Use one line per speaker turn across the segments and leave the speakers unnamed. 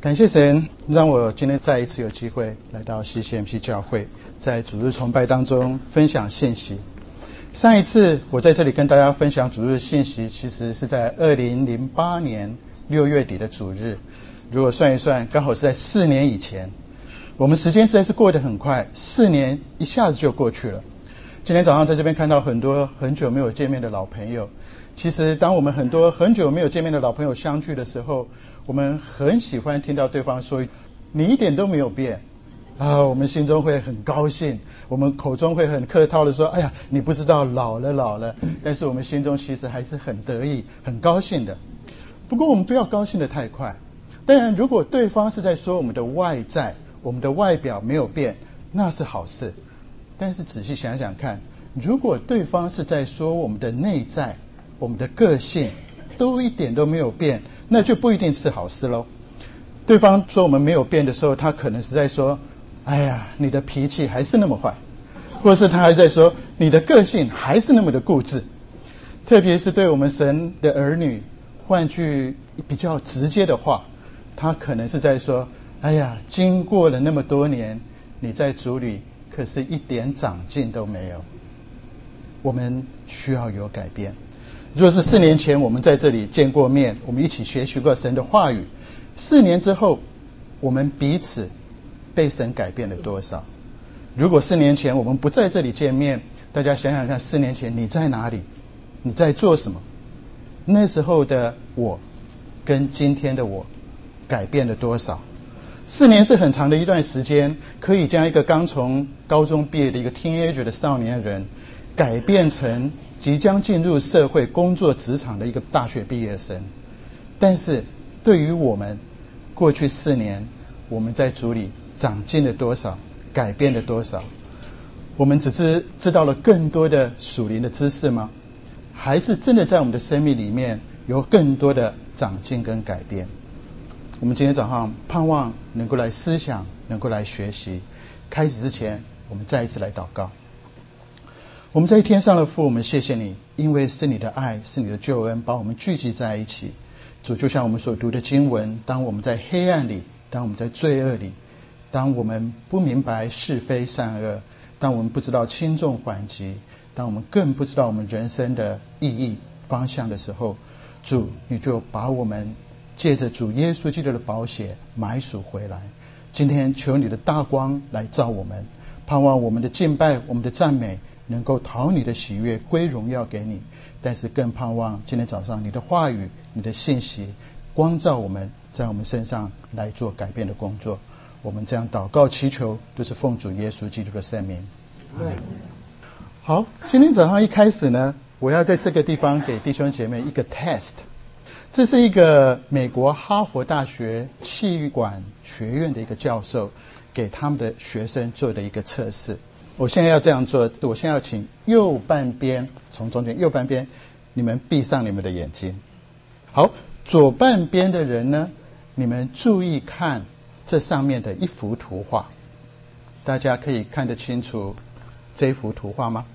感谢神，让我今天再一次有机会来到 CCMC 教会，在主日崇拜当中分享信息。上一次我在这里跟大家分享主日信息，其实是在2008年6月底的主日。如果算一算，刚好是在4年以前。我们时间实在是过得很快，4年一下子就过去了。今天早上在这边看到很多很久没有见面的老朋友。其实当我们很多很久没有见面的老朋友相聚的时候，我们很喜欢听到对方说你一点都没有变啊，我们心中会很高兴，我们口中会很客套的说，哎呀，你不知道老了，但是我们心中其实还是很得意很高兴的。不过我们不要高兴得太快。当然如果对方是在说我们的外在，我们的外表没有变，那是好事。但是仔细想想看，如果对方是在说我们的内在，我们的个性都一点都没有变，那就不一定是好事咯。对方说我们没有变的时候，他可能是在说，哎呀，你的脾气还是那么坏，或是他还在说你的个性还是那么的固执。特别是对我们神的儿女，换句比较直接的话，他可能是在说，哎呀，经过了那么多年，你在主里可是一点长进都没有。我们需要有改变。若是4年前我们在这里见过面，我们一起学习过神的话语，4年之后我们彼此被神改变了多少？如果4年前我们不在这里见面，大家想想看，4年前你在哪里？你在做什么？那时候的我跟今天的我改变了多少？4年是很长的一段时间，可以将一个刚从高中毕业的一个 teenager 的少年人改变成即将进入社会工作职场的一个大学毕业生。但是对于我们过去4年，我们在主里长进了多少，改变了多少？我们只知道了更多的属灵的知识吗？还是真的在我们的生命里面有更多的长进跟改变？我们今天早上盼望能够来思想，能够来学习。开始之前，我们再一次来祷告。我们在天上的父，我们谢谢你，因为是你的爱，是你的救恩把我们聚集在一起。主，就像我们所读的经文，当我们在黑暗里，当我们在罪恶里，当我们不明白是非善恶，当我们不知道轻重缓急，当我们更不知道我们人生的意义方向的时候，主，你就把我们借着主耶稣基督的宝血买赎回来。今天求你的大光来照我们，盼望我们的敬拜，我们的赞美能够讨你的喜悦，归荣耀给你。但是更盼望今天早上你的话语，你的信息光照我们，在我们身上来做改变的工作。我们这样祷告祈求，都是奉主耶稣基督的圣名。阿们。好，今天早上一开始呢，我要在这个地方给弟兄姐妹一个 test。这是一个美国哈佛大学气管学院的一个教授给他们的学生做的一个测试。我现在要这样做，我现在要请右半边，从中间右半边，你们闭上你们的眼睛。好，左半边的人呢，你们注意看这上面的一幅图画。大家可以看得清楚这幅图画吗？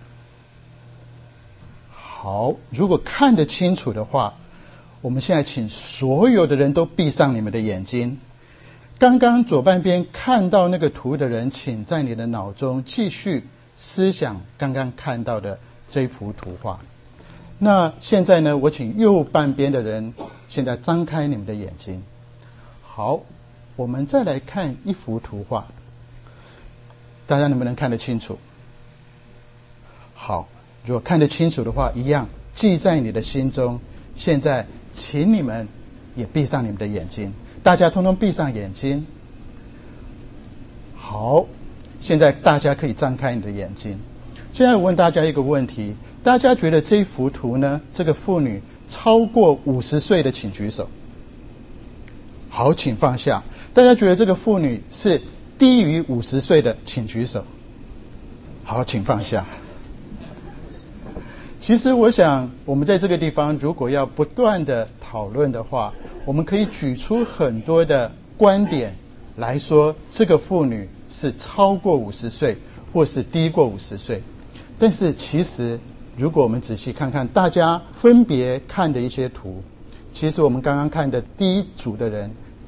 好，如果看得清楚的话，我们现在请所有的人都闭上你们的眼睛。刚刚左半边看到那个图的人，请在你的脑中继续思想刚刚看到的这幅图画。那现在呢，我请右半边的人现在张开你们的眼睛。好，我们再来看一幅图画，大家能不能看得清楚？好，如果看得清楚的话，一样记在你的心中。现在请你们也闭上你们的眼睛，大家通通闭上眼睛。好，现在大家可以张开你的眼睛。现在我问大家一个问题，大家觉得这幅图呢，这个妇女超过50岁的请举手。好，请放下。大家觉得这个妇女是低于50岁的请举手。好，请放下。其实我想我们在这个地方如果要不断的讨论的话，我们可以举出很多的观点来说这个妇女是超过50岁或是低过50岁。但是其实如果我们仔细看看大家分别看的一些图，其实我们刚刚看的第一组的人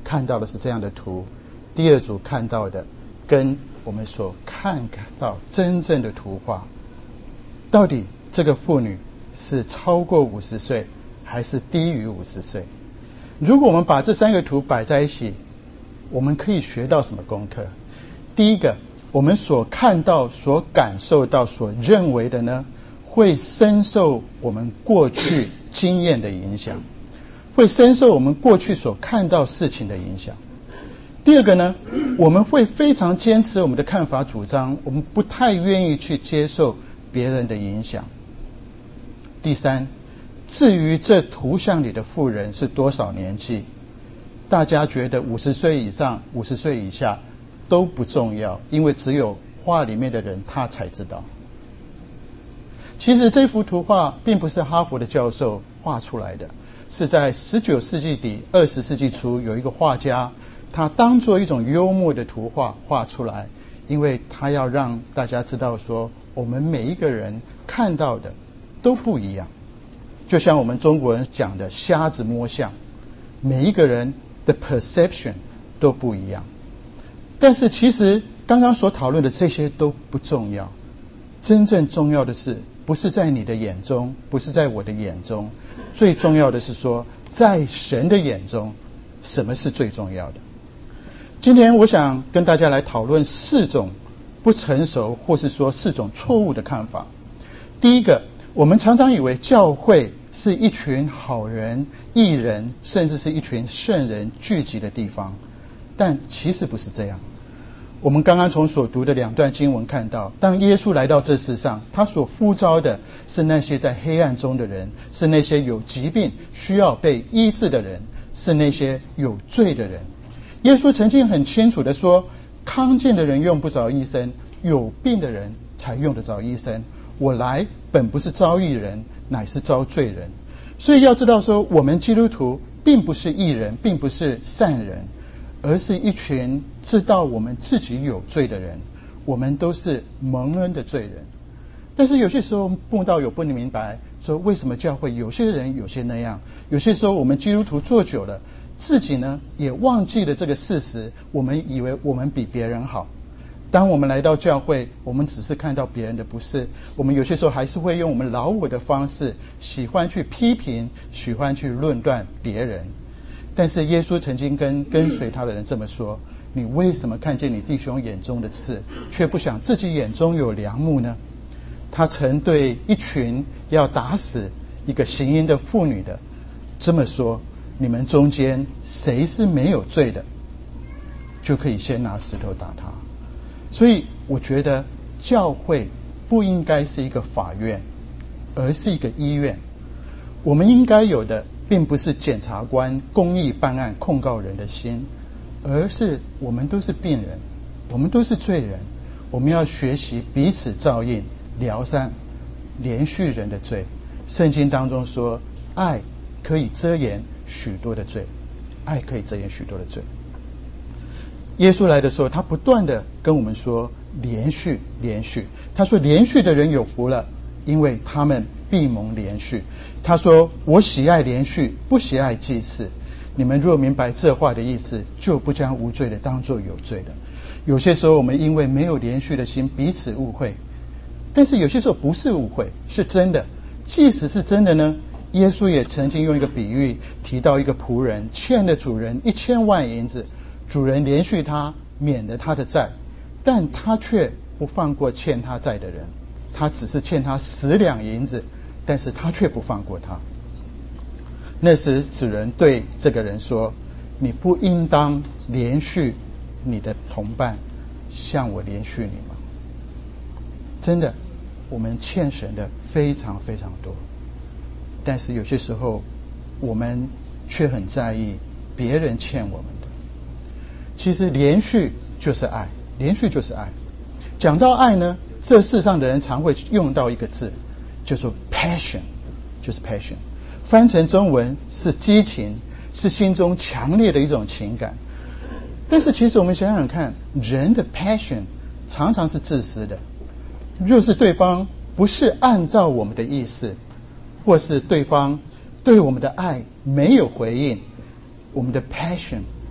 看到的是这样的图，第二组看到的跟我们所看到真正的图画，到底这个妇女是超过50岁还是低于50岁？如果我们把这3个图摆在一起，我们可以学到什么功课？第一个，我们所看到、所感受到、所认为的呢，会深受我们过去经验的影响，会深受我们过去所看到事情的影响。第二个呢，我们会非常坚持我们的看法主张，我们不太愿意去接受别人的影响。第三，至于这图像里的妇人是多少年纪，大家觉得50岁以上、50岁以下都不重要，因为只有画里面的人他才知道。其实这幅图画并不是哈佛的教授画出来的，是在19世纪底20世纪初有一个画家，他当作一种幽默的图画画出来，因为他要让大家知道说，我们每一个人看到的都不一样，就像我们中国人讲的瞎子摸象，每一个人的 perception 都不一样。但是其实刚刚所讨论的这些都不重要，真正重要的是不是在你的眼中，不是在我的眼中，最重要的是说在神的眼中什么是最重要的。今天我想跟大家来讨论4种不成熟或是说4种错误的看法。第一个，我们常常以为教会是一群好人、义人，甚至是一群圣人聚集的地方，但其实不是这样。我们刚刚从所读的2段经文看到，当耶稣来到这世上，他所呼召的是那些在黑暗中的人，是那些有疾病需要被医治的人，是那些有罪的人。耶稣曾经很清楚地说，康健的人用不着医生，有病的人才用得着医生。我来本不是招义人，乃是招罪人。所以要知道说，我们基督徒并不是义人，并不是善人，而是一群知道我们自己有罪的人，我们都是蒙恩的罪人。但是有些时候慕道友不能明白，说为什么教会有些人有些那样。有些时候我们基督徒做久了，自己呢也忘记了这个事实，我们以为我们比别人好。当我们来到教会，我们只是看到别人的不是，我们有些时候还是会用我们老我的方式，喜欢去批评，喜欢去论断别人。但是耶稣曾经跟随他的人这么说，你为什么看见你弟兄眼中的刺，却不想自己眼中有梁木呢？他曾对一群要打死一个行淫的妇女的这么说，你们中间谁是没有罪的，就可以先拿石头打他。所以我觉得教会不应该是一个法院，而是一个医院。我们应该有的并不是检察官公义办案控告人的心，而是我们都是病人，我们都是罪人，我们要学习彼此照应，疗伤连续人的罪。圣经当中说，爱可以遮掩许多的罪，爱可以遮掩许多的罪。耶稣来的时候，他不断的跟我们说连续。他说连续的人有福了，因为他们必蒙连续。他说我喜爱连续，不喜爱祭祀。你们若明白这话的意思，就不将无罪的当作有罪的。有些时候我们因为没有连续的心，彼此误会。但是有些时候不是误会，是真的。即使是真的呢，耶稣也曾经用一个比喻提到一个仆人欠了主人1000万银子，主人连续他，免了他的债，但他却不放过欠他债的人。他只是欠他10两银子，但是他却不放过他。那时主人对这个人说，你不应当连续你的同伴，像我连续你吗？真的，我们欠神的非常非常多，但是有些时候我们却很在意别人欠我们的。其实连续就是爱，连续就是爱。讲到爱呢，这世上的人常会用到一个字，叫做 passion， 就是 passion， 翻成中文是激情，是心中强烈的一种情感。但是其实我们想想看，人的 passion 常常是自私的。若是对方不是按照我们的意思，或是对方对我们的爱没有回应，我们的 passion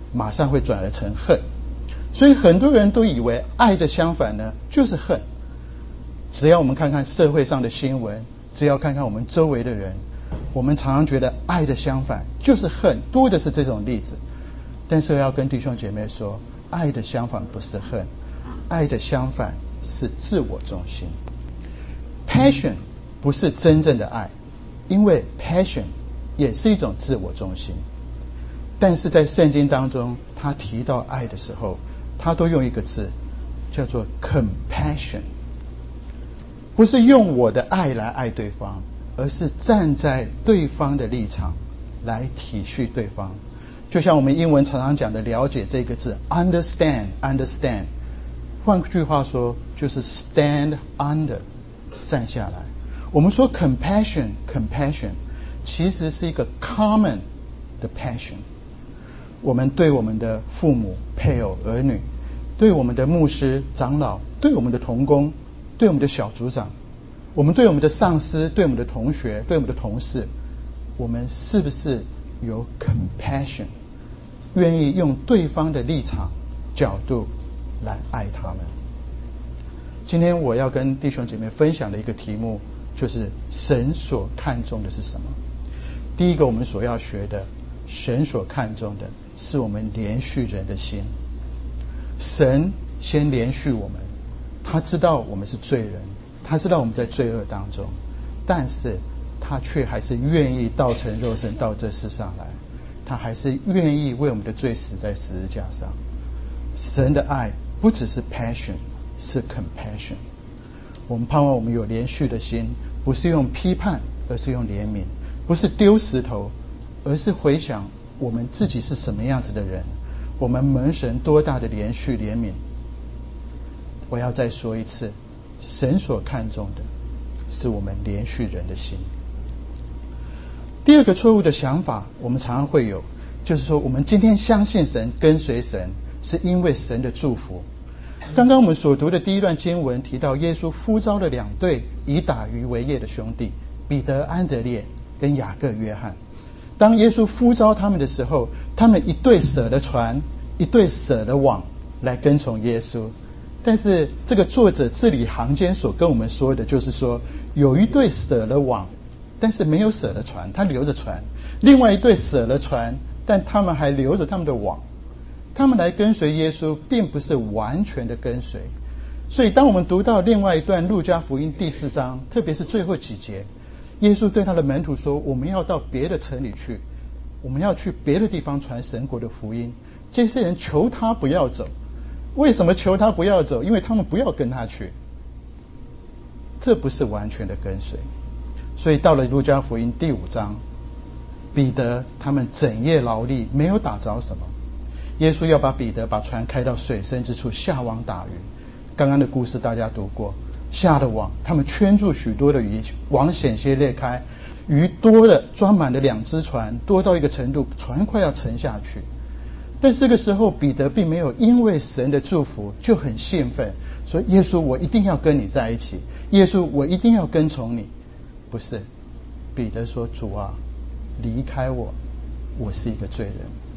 马上会转而成恨。所以很多人都以为爱的相反呢就是恨。只要我们看看社会上的新闻，只要看看我们周围的人，我们常常觉得爱的相反就是恨，多的是这种例子。但是要跟弟兄姐妹说，爱的相反不是恨，爱的相反是自我中心。Passion 不是真正的爱，因为 passion 也是一种自我中心。但是在圣经当中，他提到爱的时候，他都用一个字叫做 compassion， 不是用我的爱来爱对方，而是站在对方的立场来体恤对方。就像我们英文常常讲的了解这个字 understand， 换句话说就是 stand under， 站下来。我们说 compassion 其实是一个 common 的 passion。我们对我们的父母、配偶、儿女，对我们的牧师、长老，对我们的同工，对我们的小组长，我们对我们的上司，对我们的同学，对我们的同事，我们是不是有 compassion， 愿意用对方的立场、角度来爱他们？今天我要跟弟兄姐妹分享的一个题目，就是神所看重的是什么？第一个我们所要学的，神所看重的是我们怜恤人的心。神先怜恤我们，他知道我们是罪人，他知道我们在罪恶当中，但是他却还是愿意道成肉身到这世上来，他还是愿意为我们的罪死在十字架上。神的爱不只是 passion， 是 compassion。 我们盼望我们有怜恤的心，不是用批判，而是用怜悯；不是丢石头，而是回想我们自己是什么样子的人，我们蒙神多大的怜恤怜悯。我要再说一次，神所看重的是我们怜恤人的心。第二个错误的想法我们常常会有，就是说我们今天相信神，跟随神，是因为神的祝福。刚刚我们所读的第一段经文提到，耶稣呼召了2对以打鱼为业的兄弟，彼得、安德烈跟雅各、约翰。当耶稣呼召他们的时候，他们一对舍了船，一对舍了网来跟从耶稣。但是这个作者字里行间所跟我们说的就是说，有一对舍了网，但是没有舍了船，他留着船；另外一对舍了船，但他们还留着他们的网。他们来跟随耶稣并不是完全的跟随。所以当我们读到另外一段路加福音第4章，特别是最后几节，耶稣对他的门徒说，我们要到别的城里去，我们要去别的地方传神国的福音。这些人求他不要走。为什么求他不要走？因为他们不要跟他去。这不是完全的跟随。所以到了路加福音第5章，彼得他们整夜劳力，没有打着什么。耶稣要把彼得把船开到水深之处，下网打鱼。刚刚的故事大家读过，下了网，他们圈住许多的鱼，网险些裂开，鱼多了，装满了2只船，多到一个程度，船快要沉下去。但是这个时候彼得并没有因为神的祝福就很兴奋，说耶稣我一定要跟你在一起，耶稣我一定要跟从你。不是，彼得说，主啊，离开我，我是一个罪人。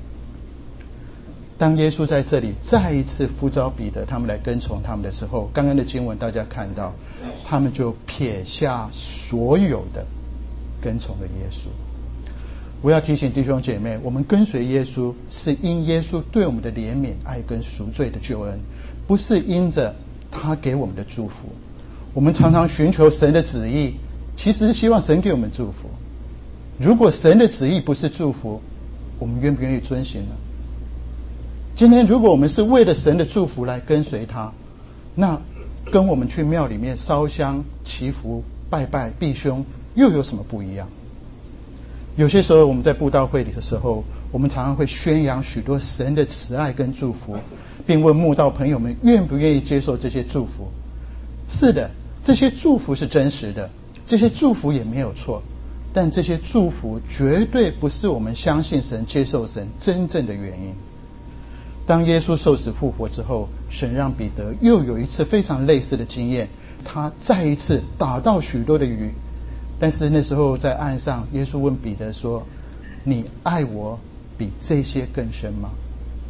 当耶稣在这里再一次呼召彼得他们来跟从他们的时候，刚刚的经文大家看到，他们就撇下所有的跟从了耶稣。我要提醒弟兄姐妹，我们跟随耶稣是因耶稣对我们的怜悯、爱跟赎罪的救恩，不是因着他给我们的祝福。我们常常寻求神的旨意，其实是希望神给我们祝福。如果神的旨意不是祝福，我们愿不愿意遵行呢？今天如果我们是为了神的祝福来跟随他，那跟我们去庙里面烧香祈福拜拜避凶又有什么不一样？有些时候我们在布道会里的时候，我们常常会宣扬许多神的慈爱跟祝福，并问慕道朋友们愿不愿意接受这些祝福。是的，这些祝福是真实的，这些祝福也没有错，但这些祝福绝对不是我们相信神、接受神真正的原因。当耶稣受死复活之后，神让彼得又有一次非常类似的经验，他再一次打到许多的鱼。但是那时候在岸上，耶稣问彼得说，你爱我比这些更深吗？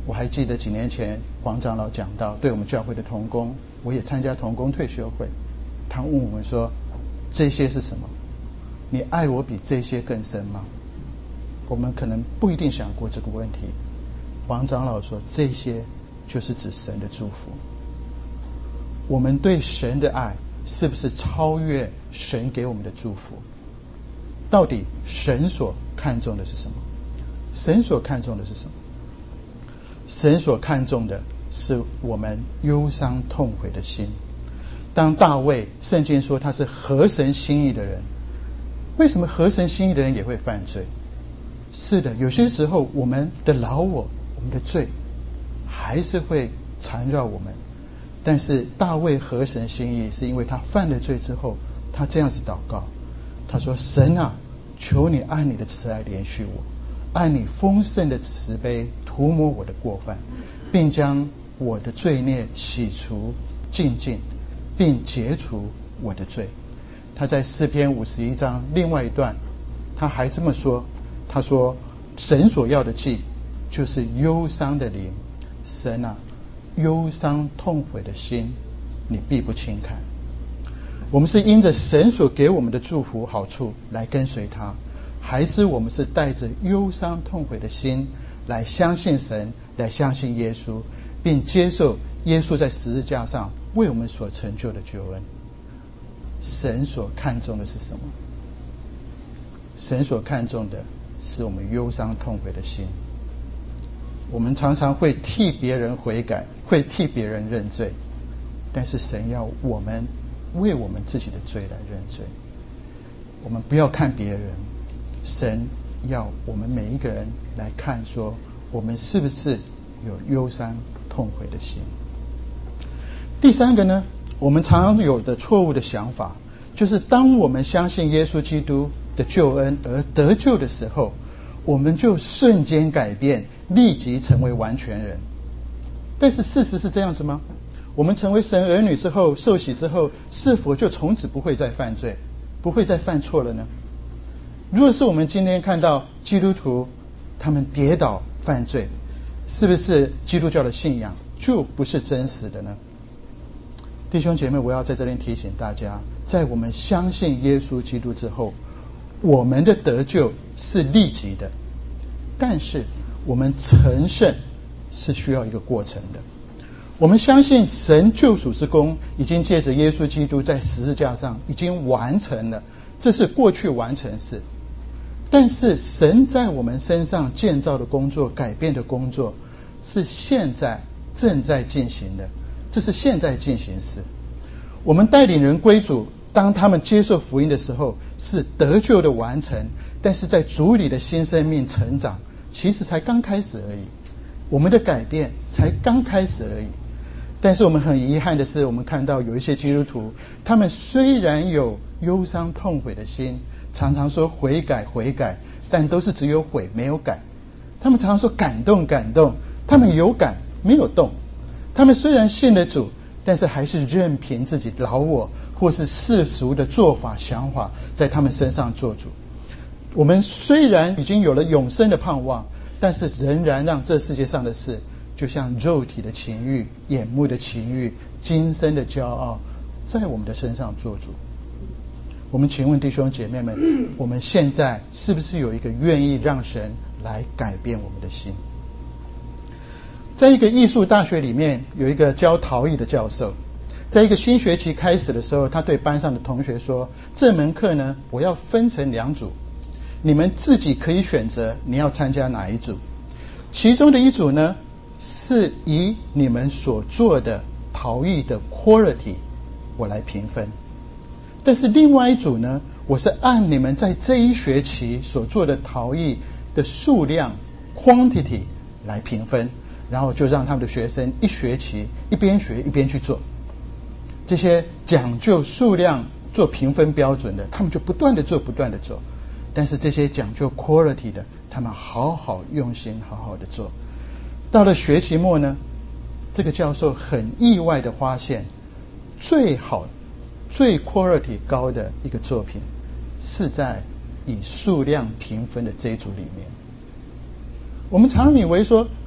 我还记得几年前黄长老讲到对我们教会的同工，我也参加同工退休会，他问我们说，这些是什么？你爱我比这些更深吗？我们可能不一定想过这个问题。黄长老说，这些就是指神的祝福。我们对神的爱是不是超越神给我们的祝福？到底神所看重的是什么？神所看重的是什么？神所看重的是我们忧伤痛悔的心。当大卫，圣经说他是合神心意的人，为什么合神心意的人也会犯罪？是的，有些时候我们的老我，我们的罪还是会缠绕我们。但是大卫合神心意，是因为他犯了罪之后，他这样子祷告，他说，神啊，求你按你的慈爱怜恤我，按你丰盛的慈悲涂抹我的过犯，并将我的罪孽洗除净尽，并解除我的罪。他在诗篇51章另外一段，他还这么说，他说，神所要的祭就是忧伤的灵，神啊，忧伤痛悔的心你必不轻看。我们是因着神所给我们的祝福好处来跟随他，还是我们是带着忧伤痛悔的心来相信神，来相信耶稣，并接受耶稣在十字架上为我们所成就的救恩？神所看重的是什么？神所看重的是我们忧伤痛悔的心。我们常常会替别人悔改，会替别人认罪，但是神要我们为我们自己的罪来认罪。我们不要看别人，神要我们每一个人来看，说我们是不是有忧伤痛悔的心。第三个呢，我们常有的错误的想法，就是当我们相信耶稣基督的救恩而得救的时候，我们就瞬间改变，立即成为完全人。但是事实是这样子吗？我们成为神儿女之后，受洗之后，是否就从此不会再犯罪，不会再犯错了呢？如果是我们今天看到基督徒他们跌倒犯罪，是不是基督教的信仰就不是真实的呢？弟兄姐妹，我要在这里提醒大家，在我们相信耶稣基督之后，我们的得救是立即的，但是我们成圣是需要一个过程的。我们相信神救赎之功已经借着耶稣基督在十字架上已经完成了，这是过去完成式。但是神在我们身上建造的工作，改变的工作，是现在正在进行的，这是现在进行时。我们带领人归主，当他们接受福音的时候，是得救的完成，但是在主里的新生命成长其实才刚开始而已，我们的改变才刚开始而已。但是我们很遗憾的是，我们看到有一些基督徒，他们虽然有忧伤痛悔的心，常常说悔改悔改，但都是只有悔没有改。他们常常说感动感动，他们有感没有动。他们虽然信了主，但是还是任凭自己老我或是世俗的做法想法在他们身上做主。我们虽然已经有了永生的盼望，但是仍然让这世界上的事，就像肉体的情欲、眼目的情欲、今生的骄傲，在我们的身上做主。我们请问弟兄姐妹们，我们现在是不是有一个愿意让神来改变我们的心？在一个艺术大学里面，有一个教陶艺的教授，在一个新学期开始的时候，他对班上的同学说，这门课呢，我要分成2组，你们自己可以选择你要参加哪一组。其中的一组呢，是以你们所做的陶艺的 quality 我来评分，但是另外一组呢，我是按你们在这一学期所做的陶艺的数量 quantity 来评分，然后就让他们的学生一学期一边学一边去做。这些讲究数量做评分标准的，他们就不断的做不断的做，但是这些讲究 quality 的，他们好好用心好好的做。到了学期末呢，这个教授很意外的发现，最好最 quality 高的一个作品是在以数量评分的这一组里面。我们常以为说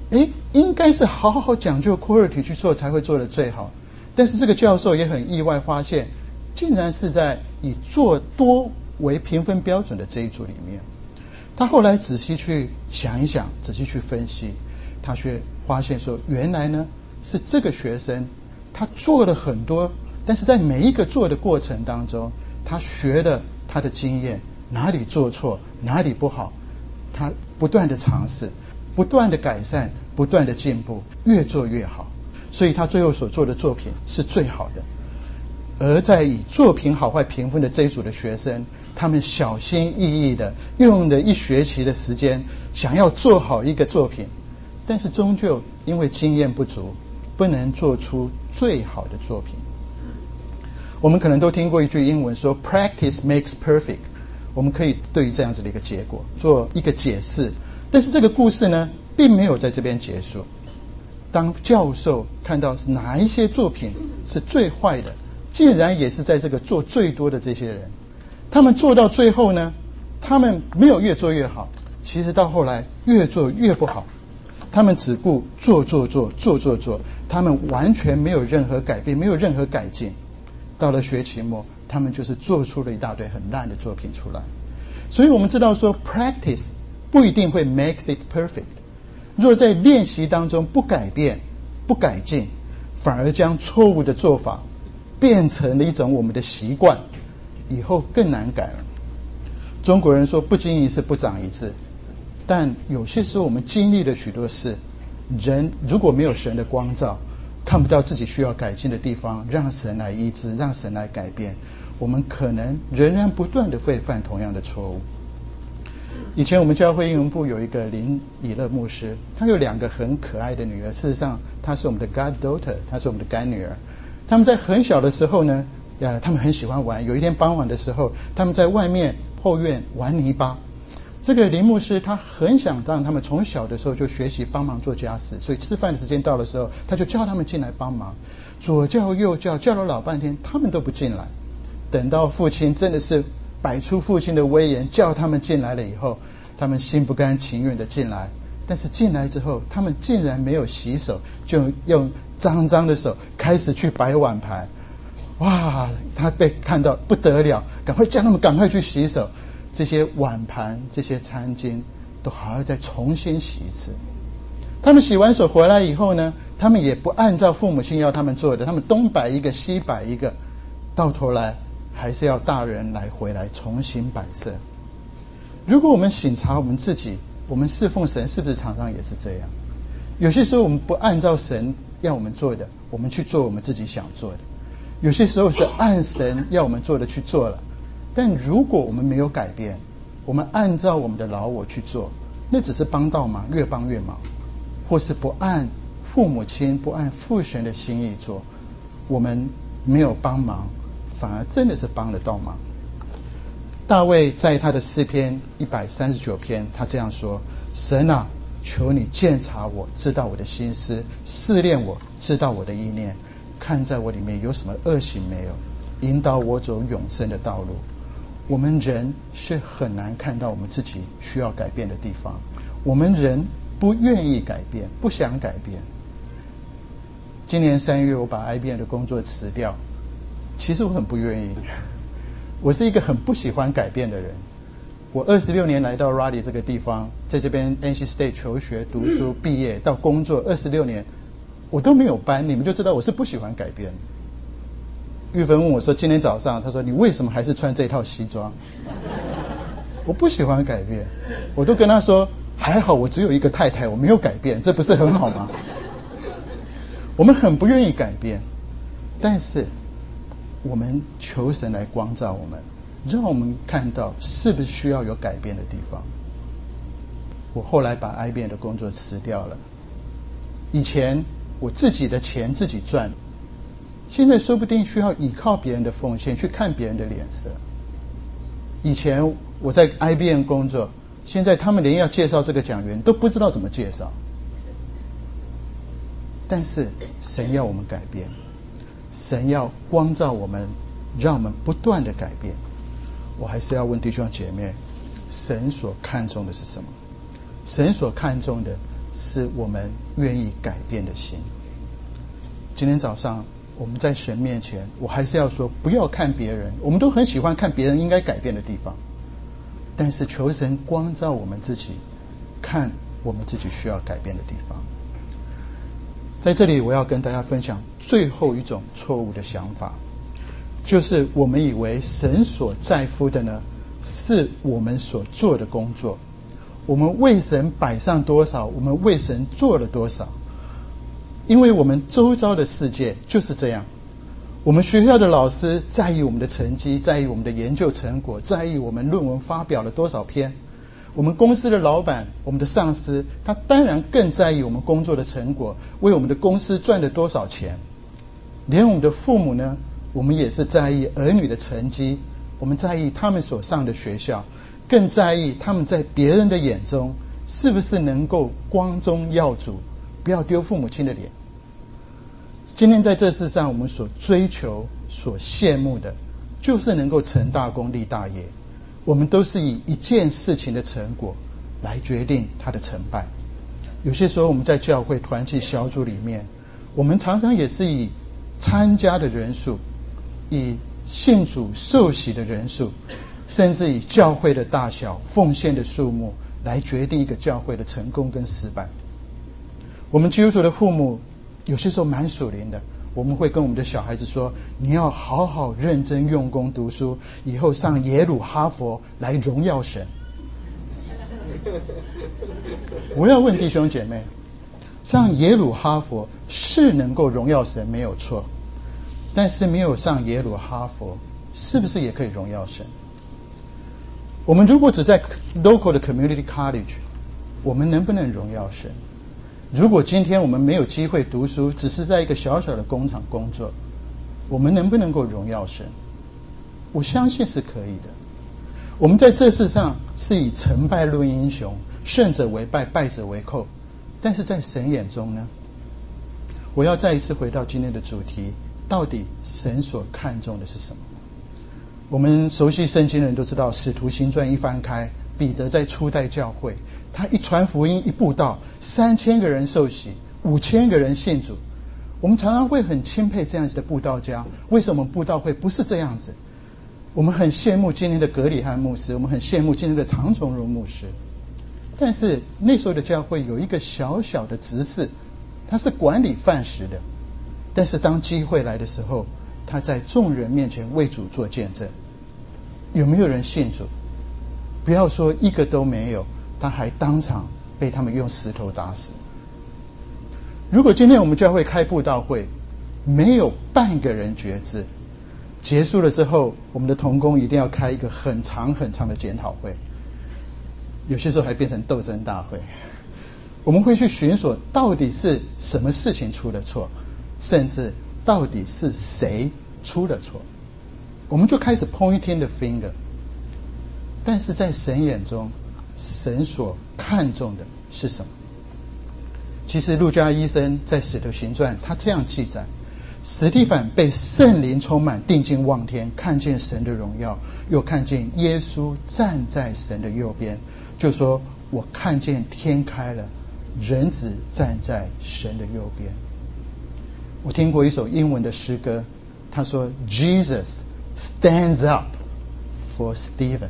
应该是好好讲究 quality 去做才会做得最好。但是这个教授也很意外发现，竟然是在以做多为评分标准的这一组里面。他后来仔细去想一想，仔细去分析，他却发现说，原来呢是这个学生他做了很多，但是在每一个做的过程当中，他学了他的经验，哪里做错，哪里不好，他不断的尝试，不断的改善，不断的进步，越做越好。所以他最后所做的作品是最好的。而在以作品好坏评分的这一组的学生，他们小心翼翼的用了1学期的时间，想要做好一个作品，但是终究因为经验不足，不能做出最好的作品。我们可能都听过一句英文说 "Practice makes perfect"， 我们可以对于这样子的一个结果做一个解释。但是这个故事呢，并没有在这边结束。当教授看到哪一些作品是最坏的，竟然也是在这个做最多的这些人，他们做到最后呢，他们没有越做越好，其实到后来越做越不好。他们只顾做，他们完全没有任何改变，没有任何改进。到了学期末，他们就是做出了一大堆很烂的作品出来。所以我们知道说 practice 不一定会 makes it perfect。若在练习当中不改变、不改进，反而将错误的做法变成了一种我们的习惯，以后更难改了。中国人说不经一事不长一智，但有些时候我们经历了许多事，人如果没有神的光照，看不到自己需要改进的地方，让神来医治，让神来改变，我们可能仍然不断的会犯同样的错误。以前我们教会英文部有一个林以乐牧师，他有2个很可爱的女儿，事实上她是我们的 goddaughter， 她是我们的干女儿。他们在很小的时候呢，他们很喜欢玩。有一天傍晚的时候，他们在外面后院玩泥巴。这个林牧师他很想让他们从小的时候就学习帮忙做家事，所以吃饭的时间到的时候，他就叫他们进来帮忙，左叫右叫，叫了老半天，他们都不进来。等到父亲真的是摆出父亲的威严，叫他们进来了以后，他们心不甘情愿的进来。但是进来之后，他们竟然没有洗手，就用脏脏的手开始去摆碗盘。哇，他被看到不得了，赶快叫他们赶快去洗手。这些碗盘、这些餐巾都还要再重新洗一次。他们洗完手回来以后呢，他们也不按照父母亲要他们做的，他们东摆一个西摆一个，到头来还是要大人来回来重新摆设。如果我们省察我们自己，我们侍奉神是不是常常也是这样？有些时候我们不按照神要我们做的，我们去做我们自己想做的；有些时候是按神要我们做的去做了，但如果我们没有改变，我们按照我们的老我去做，那只是帮倒忙，越帮越忙，或是不按父母亲、不按父神的心意做，我们没有帮忙，反而真的是帮了倒忙。大卫在他的诗篇139篇，他这样说：神啊，求你鉴察我，知道我的心思，试炼我，知道我的意念，看在我里面有什么恶行没有，引导我走永生的道路。我们人是很难看到我们自己需要改变的地方，我们人不愿意改变，不想改变。今年3月我把 IBM 的工作辞掉，其实我很不愿意，我是一个很不喜欢改变的人。我26年来到 Raleigh 这个地方，在这边 NC State 求学、读书、毕业到工作26年，我都没有搬，你们就知道我是不喜欢改变的。玉芬问我说：“今天早上，他说你为什么还是穿这套西装？”我不喜欢改变，我都跟他说：“还好我只有一个太太，我没有改变，这不是很好吗？”我们很不愿意改变，但是我们求神来光照我们，让我们看到是不是需要有改变的地方。我后来把 IBM 的工作辞掉了。以前我自己的钱自己赚，现在说不定需要依靠别人的奉献，去看别人的脸色。以前我在 IBM 工作，现在他们连要介绍这个讲员都不知道怎么介绍。但是神要我们改变，神要光照我们，让我们不断的改变。我还是要问弟兄姐妹，神所看重的是什么？神所看重的是我们愿意改变的心。今天早上我们在神面前，我还是要说，不要看别人，我们都很喜欢看别人应该改变的地方，但是求神光照我们自己，看我们自己需要改变的地方。在这里我要跟大家分享最后一种错误的想法，就是我们以为神所在乎的呢，是我们所做的工作，我们为神摆上多少，我们为神做了多少。因为我们周遭的世界就是这样，我们学校的老师在意我们的成绩，在意我们的研究成果，在意我们论文发表了多少篇。我们公司的老板，我们的上司，他当然更在意我们工作的成果，为我们的公司赚了多少钱。连我们的父母呢，我们也是在意儿女的成绩，我们在意他们所上的学校，更在意他们在别人的眼中是不是能够光宗耀祖，不要丢父母亲的脸。今天在这世上，我们所追求、所羡慕的，就是能够成大功、立大业。我们都是以一件事情的成果来决定它的成败。有些时候我们在教会团契小组里面，我们常常也是以参加的人数，以信主受洗的人数，甚至以教会的大小、奉献的数目来决定一个教会的成功跟失败。我们基督徒的父母有些时候蛮属灵的，我们会跟我们的小孩子说，你要好好认真用功读书，以后上耶鲁哈佛来荣耀神。我要问弟兄姐妹，上耶鲁哈佛是能够荣耀神没有错，但是没有上耶鲁哈佛是不是也可以荣耀神？我们如果只在 local 的 community college， 我们能不能荣耀神？如果今天我们没有机会读书，只是在一个小小的工厂工作，我们能不能够荣耀神？我相信是可以的。我们在这世上是以成败论英雄，胜者为败，败者为寇，但是在神眼中呢？我要再一次回到今天的主题，到底神所看重的是什么？我们熟悉圣经的人都知道，使徒行传一翻开，彼得在初代教会，他一传福音一布道，3000个人受洗，5000个人信主。我们常常会很钦佩这样子的布道家，为什么布道会不是这样子？我们很羡慕今天的葛理翰牧师，我们很羡慕今天的唐崇荣牧师。但是那时候的教会有一个小小的执事，他是管理饭食的，但是当机会来的时候，他在众人面前为主做见证。有没有人信主？不要说一个都没有，他还当场被他们用石头打死。如果今天我们教会开布道会，没有半个人决志，结束了之后，我们的同工一定要开一个很长很长的检讨会，有些时候还变成斗争大会。我们会去寻索到底是什么事情出了错，甚至到底是谁出了错，我们就开始 pointing the finger。但是在神眼中，神所看重的是什么？其实路加医生在使徒行传他这样记载，史提反被圣灵充满，定睛望天，看见神的荣耀，又看见耶稣站在神的右边，就说，我看见天开了，人子站在神的右边。我听过一首英文的诗歌，他说 Jesus stands up for Stephen。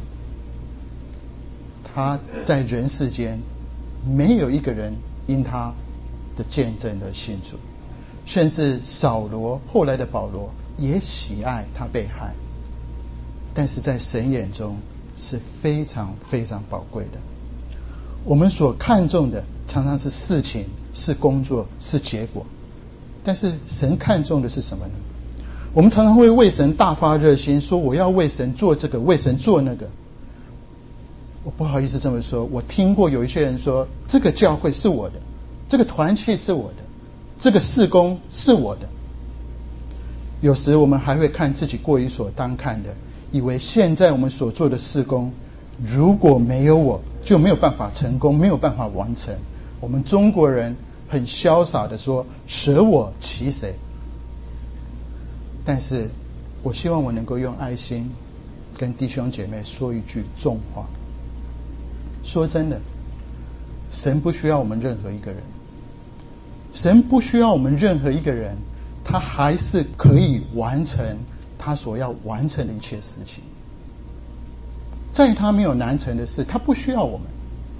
他在人世间没有一个人因他的见证而信主，甚至扫罗后来的保罗也喜爱他被害，但是在神眼中是非常非常宝贵的。我们所看重的常常是事情，是工作，是结果，但是神看重的是什么呢？我们常常会为神大发热心，说我要为神做这个，为神做那个。我不好意思这么说，我听过有一些人说，这个教会是我的，这个团契是我的，这个事工是我的。有时我们还会看自己过于所当看的，以为现在我们所做的事工，如果没有我就没有办法成功，没有办法完成。我们中国人很潇洒的说，舍我其谁。但是我希望我能够用爱心跟弟兄姐妹说一句重话。说真的， 神不需要我们任何一个人，神不需要我们任何一个人，他还是可以完成他所要完成的一切事情。在他没有难成的事，他不需要我们。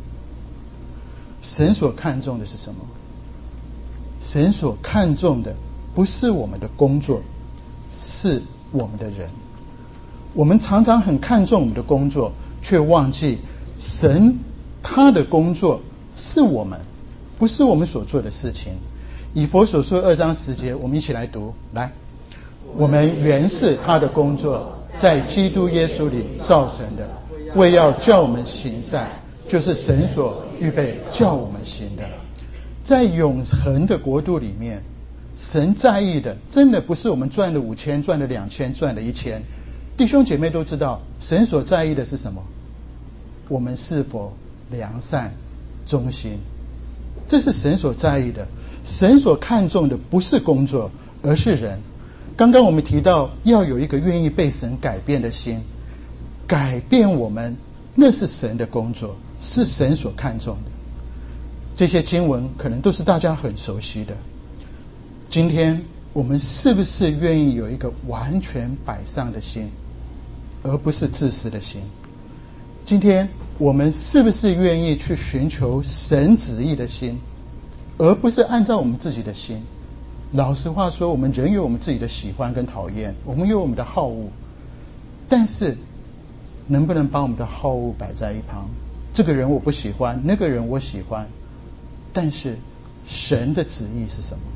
神所看重的是什么？神所看重的不是我们的工作，是我们的人。我们常常很看重我们的工作，却忘记神他的工作是我们，不是我们所做的事情。以弗所书2章10节，我们一起来读。来，我们原是他的工作，在基督耶稣里造成的，为要叫我们行善，就是神所预备叫我们行的。在永恒的国度里面，神在意的真的不是我们赚了5000，赚了2000，赚了1000。弟兄姐妹都知道，神所在意的是什么？我们是否良善忠心，这是神所在意的。神所看重的不是工作，而是人。刚刚我们提到要有一个愿意被神改变的心，改变我们，那是神的工作，是神所看重的。这些经文可能都是大家很熟悉的。今天我们是不是愿意有一个完全摆上的心，而不是自私的心？今天我们是不是愿意去寻求神旨意的心，而不是按照我们自己的心？老实话说，我们人有我们自己的喜欢跟讨厌，我们有我们的好恶，但是能不能把我们的好恶摆在一旁？这个人我不喜欢，那个人我喜欢，但是神的旨意是什么？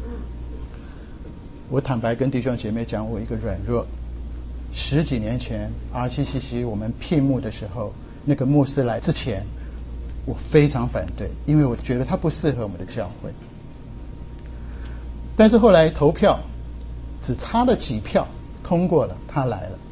我坦白跟弟兄姐妹讲，我一个软弱。10几年前 RCCC 我们聘牧的时候，那个牧师来之前，我非常反对，因为我觉得他不适合我们的教会。但是后来投票只差了几票通过了，他来了。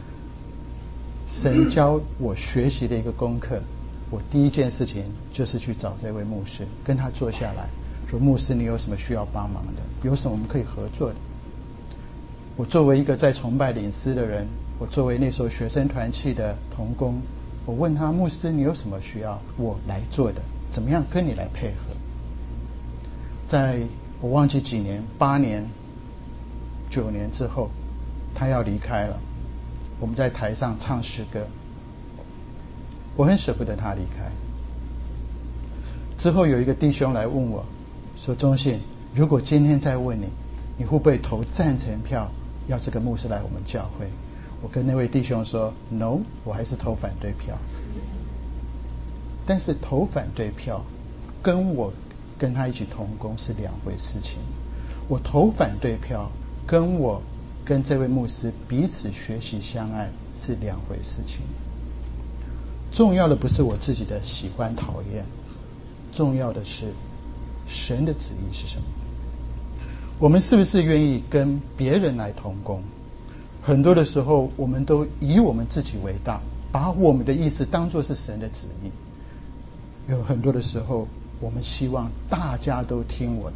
神教我学习的一个功课，我第一件事情就是去找这位牧师，跟他坐下来说，牧师你有什么需要帮忙的，有什么我们可以合作的。我作为一个在崇拜领诗的人，我作为那时候学生团契的同工，我问他，牧师你有什么需要我来做的，怎么样跟你来配合。在我忘记几年，8年9年之后，他要离开了，我们在台上唱诗歌，我很舍不得他离开。之后有一个弟兄来问我说，忠信，如果今天再问你，你会不会投赞成票要这个牧师来我们教会？我跟那位弟兄说 No， 我还是投反对票。但是投反对票跟我跟他一起同工是两回事情。我投反对票跟我跟这位牧师彼此学习相爱是两回事情。重要的不是我自己的喜欢讨厌，重要的是神的旨意是什么。我们是不是愿意跟别人来同工？很多的时候我们都以我们自己为大，把我们的意思当作是神的旨意。有很多的时候我们希望大家都听我的，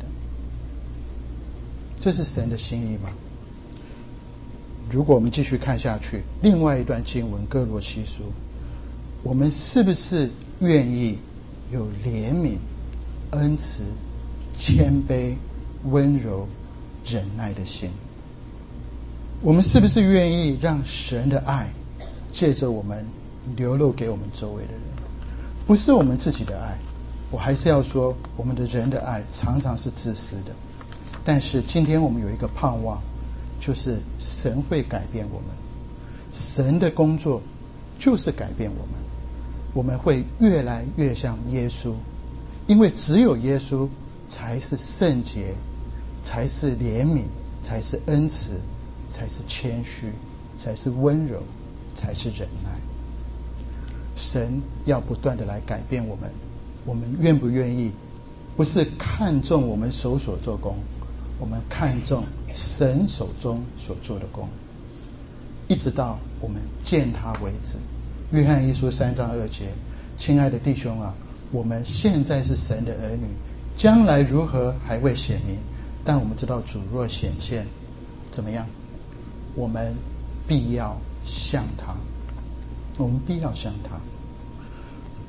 这是神的心意吗？如果我们继续看下去，另外一段经文哥罗西书，我们是不是愿意有怜悯、恩慈、谦卑、温柔、忍耐的心？我们是不是愿意让神的爱借着我们流露给我们周围的人？不是我们自己的爱，我还是要说，我们的人的爱常常是自私的。但是今天我们有一个盼望，就是神会改变我们。神的工作就是改变我们，我们会越来越像耶稣，因为只有耶稣才是圣洁，才是怜悯，才是恩慈，才是谦虚，才是温柔，才是忍耐。神要不断的来改变我们，我们愿不愿意？不是看重我们手所做工，我们看重神手中所做的工，一直到我们见他为止。约翰一书3章2节，亲爱的弟兄啊，我们现在是神的儿女，将来如何还未显明，但我们知道主若显现，怎么样？我们必要像他，我们必要像他。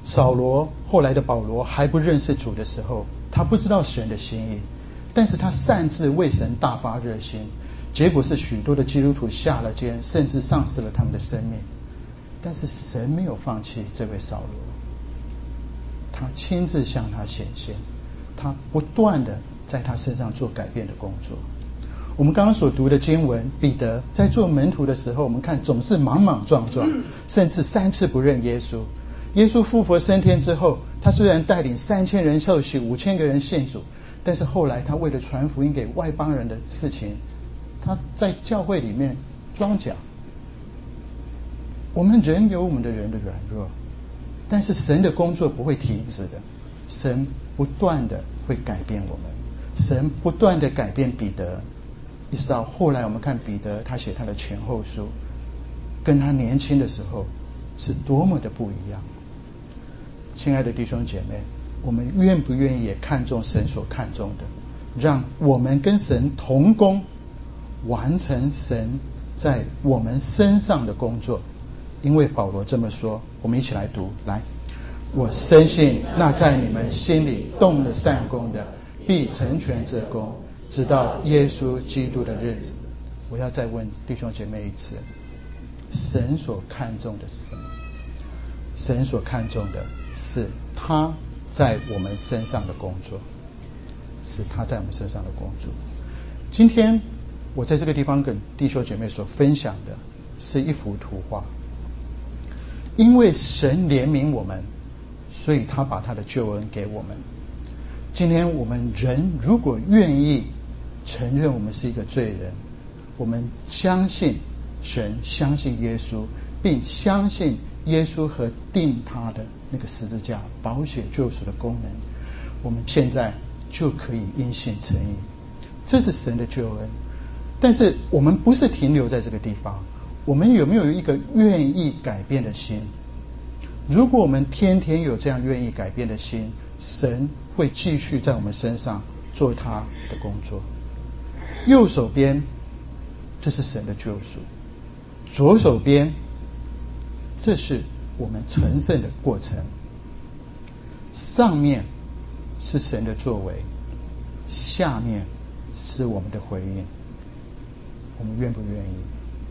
扫罗后来的保罗还不认识主的时候，他不知道神的心意，但是他擅自为神大发热心，结果是许多的基督徒下了监，甚至丧失了他们的生命。但是神没有放弃这位扫罗，他亲自向他显现，他不断的在他身上做改变的工作。我们刚刚所读的经文，彼得在做门徒的时候，我们看总是莽莽撞撞，甚至3次不认耶稣。耶稣复活升天之后，他虽然带领3000人受洗，5000个人信主，但是后来他为了传福音给外邦人的事情，他在教会里面装假。我们人有我们的人的软弱，但是神的工作不会停止的，神不断的会改变我们，神不断的改变彼得，一直到后来我们看彼得他写他的前后书，跟他年轻的时候是多么的不一样。亲爱的弟兄姐妹，我们愿不愿意也看重神所看重的，让我们跟神同工，完成神在我们身上的工作？因为保罗这么说，我们一起来读。来，我深信那在你们心里动了善工的，必成全这工，直到耶稣基督的日子。我要再问弟兄姐妹一次，神所看重的是什么？神所看重的是他在我们身上的工作，是他在我们身上的工作。今天我在这个地方跟弟兄姐妹所分享的是一幅图画。因为神怜悯我们，所以他把他的救恩给我们。今天我们人如果愿意承认我们是一个罪人，我们相信神，相信耶稣，并相信耶稣和钉他的那个十字架宝血救赎的功能，我们现在就可以因信称义。这是神的救恩。但是我们不是停留在这个地方，我们有没有一个愿意改变的心？如果我们天天有这样愿意改变的心，神会继续在我们身上做他的工作。右手边，这是神的救赎；左手边，这是我们成圣的过程。上面是神的作为，下面是我们的回应。我们愿不愿意？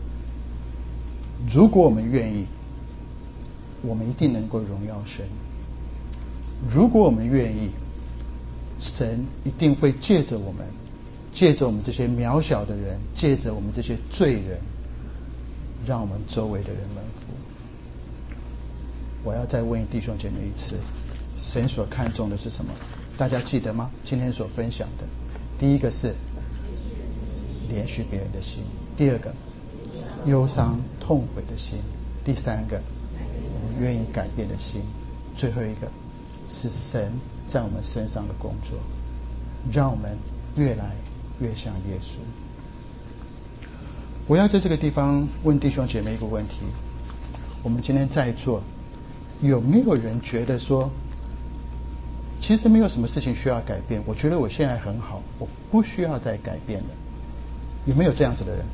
如果我们愿意，我们一定能够荣耀神。如果我们愿意，神一定会借着我们这些渺小的人，借着我们这些罪人，让我们周围的人蒙福。我要再问弟兄姐妹一次，神所看重的是什么？大家记得吗？今天所分享的，第一个是怜恤别人的心，第二个忧伤痛悔的心，第三个我们愿意改变的心，最后一个是神在我们身上的工作，让我们越来越像耶稣。我要在这个地方问弟兄姐妹一个问题：我们今天在座有没有人觉得说，其实没有什么事情需要改变，我觉得我现在很好，我不需要再改变了？有没有这样子的人？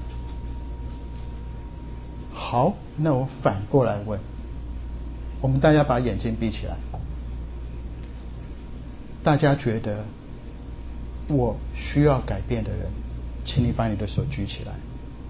好，那我反过来问，我们大家把眼睛闭起来，大家觉得我需要改变的人，请你把你的手举起来。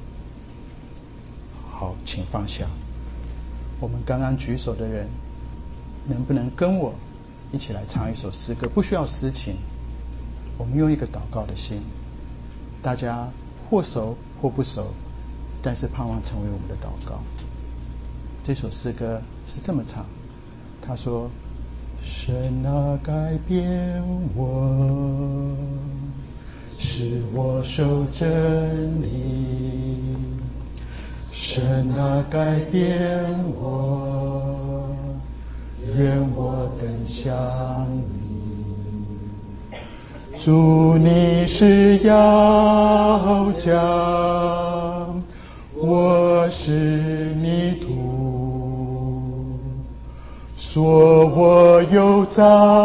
好，请放下。我们刚刚举手的人，能不能跟我一起来唱一首诗歌？不需要诗情，我们用一个祷告的心，大家或熟或不熟，但是盼望成为我们的祷告。这首诗歌是这么唱，他说：神啊，改变我，使我守真理。神啊，改变我，愿我更像你。主，你是要将我是泥土，说我又造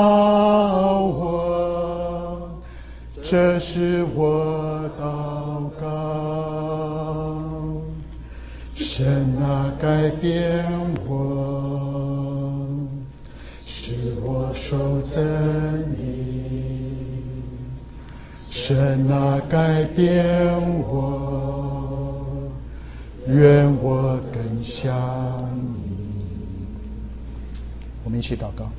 我，这是我祷告。神啊，改变我， 守着你。神啊，改变我，愿我更像你。我们一起祷告。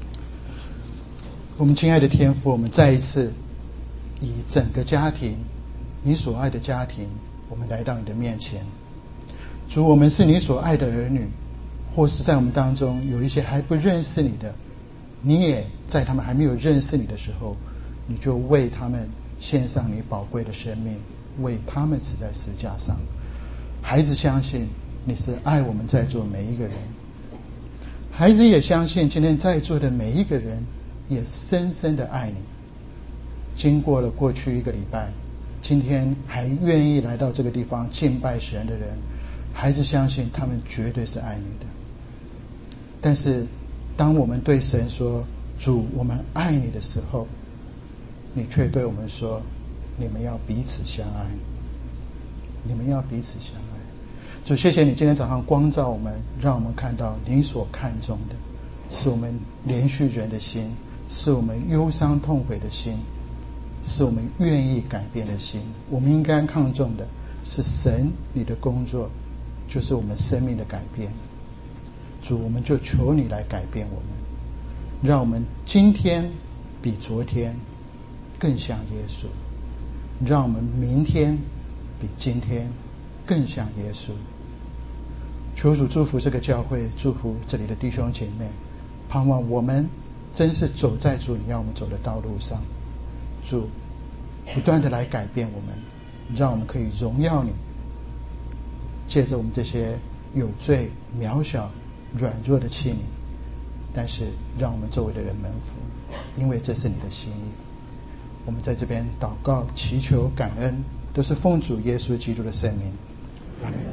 我们亲爱的天父，我们再一次以整个家庭，你所爱的家庭，我们来到你的面前。主，我们是你所爱的儿女，或是在我们当中有一些还不认识你的，你也在他们还没有认识你的时候，你就为他们献上你宝贵的生命，为他们死在十字架上。孩子相信你是爱我们在座每一个人，孩子也相信今天在座的每一个人也深深的爱你。经过了过去1个礼拜，今天还愿意来到这个地方敬拜神的人，孩子相信他们绝对是爱你的。但是当我们对神说主我们爱你的时候，你却对我们说你们要彼此相爱，你们要彼此相爱。主，谢谢你今天早上光照我们，让我们看到你所看重的是我们连续人的心，是我们忧伤痛悔的心，是我们愿意改变的心。我们应该看重的是神你的工作，就是我们生命的改变。主，我们就求你来改变我们，让我们今天比昨天更像耶稣，让我们明天比今天更像耶稣。求主祝福这个教会，祝福这里的弟兄姐妹，盼望我们真是走在主你要我们走的道路上。主不断的来改变我们，让我们可以荣耀你，借着我们这些有罪渺小软弱的器皿，但是让我们周围的人蒙福，因为这是你的心意。我们在这边祷告祈求感恩，都是奉主耶稣基督的圣名，阿们。